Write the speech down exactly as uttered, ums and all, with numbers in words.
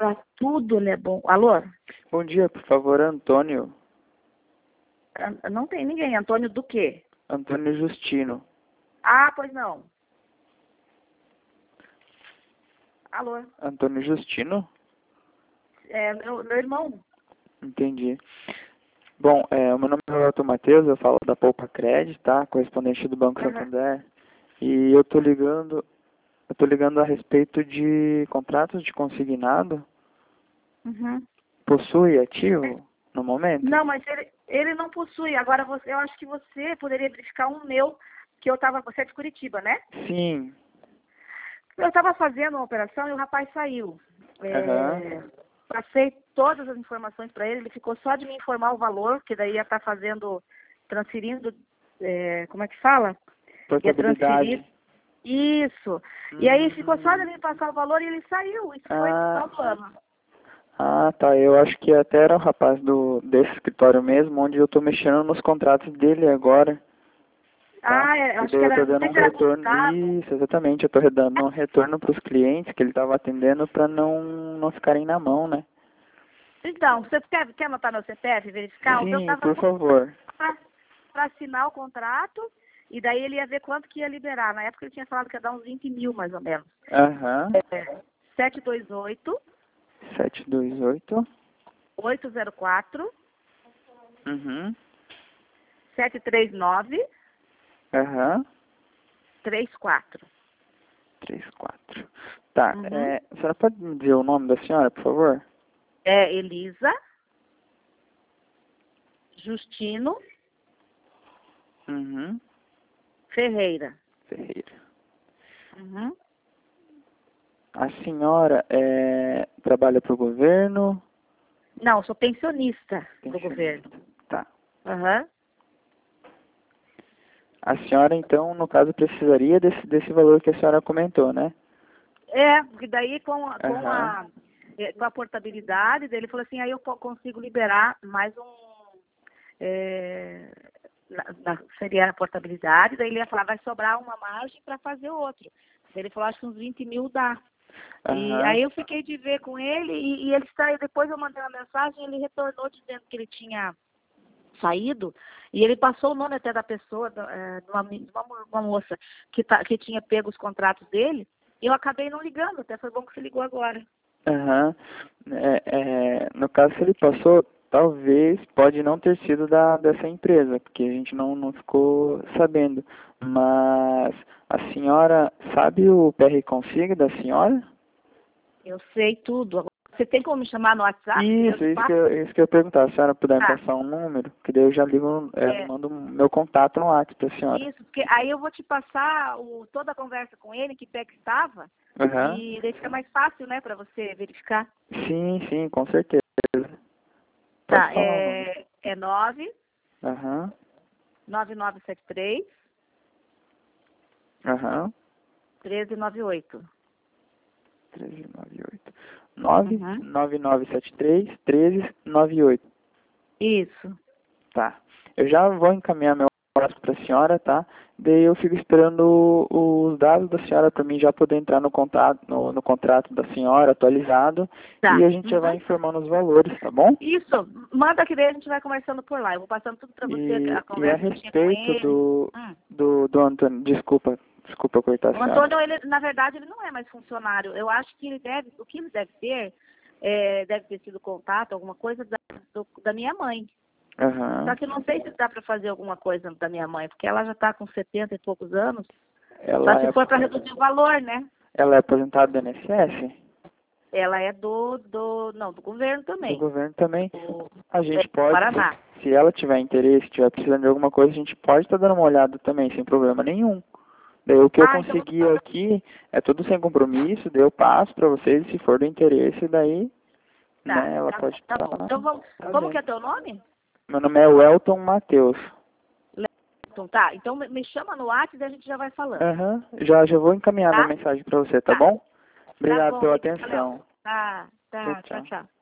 Pra tudo ele é bom. Alô? Bom dia, por favor, Antônio. An- Não tem ninguém. Antônio do quê? Antônio Justino. Ah, pois não. Alô? Antônio Justino? É meu, meu irmão. Entendi. Bom, é, o meu nome é Elton Matheus, eu falo da Poupa Cred, tá? Correspondente do Banco Aham. Santander. E eu tô ligando, eu tô ligando a respeito de contratos de consignado. Uhum. Possui ativo no momento? Não, mas ele, ele não possui. Agora, você, eu acho que você poderia verificar um meu, que eu estava... Você é de Curitiba, né? Sim. Eu estava fazendo uma operação e o rapaz saiu. Aham. É, passei todas as informações para ele, ele ficou só de me informar o valor, que daí ia estar fazendo, transferindo, é, como é que fala? Ia transferir. Portabilidade. Isso. E aí ficou só de me passar o valor e ele saiu. Isso foi no final Ah, do ano. ah, tá. Eu acho que até era o rapaz do, desse escritório mesmo, onde eu tô mexendo nos contratos dele agora. Tá? Ah, é, eu E acho daí que eu era, tô não dando sei um se era retorno. contado. Isso, exatamente. Eu tô dando um retorno para os clientes que ele estava atendendo para não, não ficarem na mão, né? Então, você quer, quer anotar meu C P F e verificar? O meu Sim, estava por favor. para assinar o contrato e daí ele ia ver quanto que ia liberar. Na época ele tinha falado que ia dar uns vinte mil, mais ou menos. Aham. É, sete dois oito, sete dois oito. oito zero quatro, Uhum. sete três nove, Aham. três quatro. três quatro. Tá. Uhum. É, a senhora pode me dizer o nome da senhora, por favor? É Elisa Justino Uhum. Ferreira. Ferreira. Uhum. A senhora é, trabalha para o governo? Não, sou pensionista do Pensionista. governo. Tá. Aham. A senhora, então, no caso, precisaria desse, desse valor que a senhora comentou, né? É, porque daí com a, com Aham. a, é, com a portabilidade dele, ele falou assim, aí eu po- consigo liberar mais um, é, na- na- seria a portabilidade, daí ele ia falar, vai sobrar uma margem para fazer outro. Daí ele falou, acho que uns vinte mil dá. E Aham. aí eu fiquei de ver com ele e, e ele saiu, depois eu mandei uma mensagem, ele retornou dizendo que ele tinha saído, e ele passou o nome até da pessoa, da- é, de uma, de uma, mo- uma moça que, tá, que tinha pego os contratos dele, e eu acabei não ligando, até foi bom que você ligou agora. Aham. É, é, no caso, se ele passou, talvez pode não ter sido da, dessa empresa, porque a gente não, não ficou sabendo. Mas a senhora sabe o P R Consig da senhora? Eu sei tudo. Agora, você tem como me chamar no WhatsApp? Que eu Isso, te isso que passo? eu, isso que eu ia perguntar. Se a senhora puder me Tá. passar um número, que daí eu já ligo, é, É, mando meu contato no WhatsApp para a senhora. isso, porque aí eu vou te passar o, toda a conversa com ele, que pé que estava, Aham. e daí fica mais fácil, né, para você verificar. Sim, sim, com certeza. Pode Tá, falar o número. é, é nove Aham, nove nove sete três, aham. treze nove oito. treze nove oito. nove Uhum. nove nove sete três treze nove oito. Isso. Tá. Eu já vou encaminhar meu abraço para a senhora, tá? Daí eu fico esperando o- os dados da senhora para mim já poder entrar no contato, no, no contrato da senhora atualizado e Tá. a gente já vai Uhum. informando os valores, tá bom? Isso, manda que daí a gente vai conversando por lá. Eu vou passando tudo para você, E, a e a conversa que eu tinha com respeito ele. do, Hum. do, do Antônio, desculpa, desculpa cortar O a senhora. Antônio, ele, na verdade, ele não é mais funcionário. Eu acho que ele deve, o que ele deve ter, é, deve ter sido contato, alguma coisa da, do- da minha mãe. Só Aham. que eu não sei se dá para fazer alguma coisa da minha mãe, porque ela já está com setenta e poucos anos. Só Ela se é, for para reduzir o valor, né? ela é aposentada do I N S S? Ela é do, do, não, do governo Do também. governo também. Do, A é, gente do pode, Paraná. se ela tiver interesse, tiver precisando de alguma coisa, a gente pode estar dando uma olhada também, sem problema nenhum. Daí o que eu Ah, então, consegui aqui é tudo sem compromisso, daí eu passo para vocês, se for do interesse, daí, tá, né, ela tá bom, pode tá estar bom. Então vamos, como que fazendo. é teu nome? Meu nome é Welton Matheus. Então, tá, então me me chama no WhatsApp e a gente já vai falando, Aham, já, já vou encaminhar minha tá? mensagem para você, tá Tá, bom? tá Obrigado bom, pela obrigada, Léo. atenção. Tá, Tchau, tá, tchau, tchau. tchau.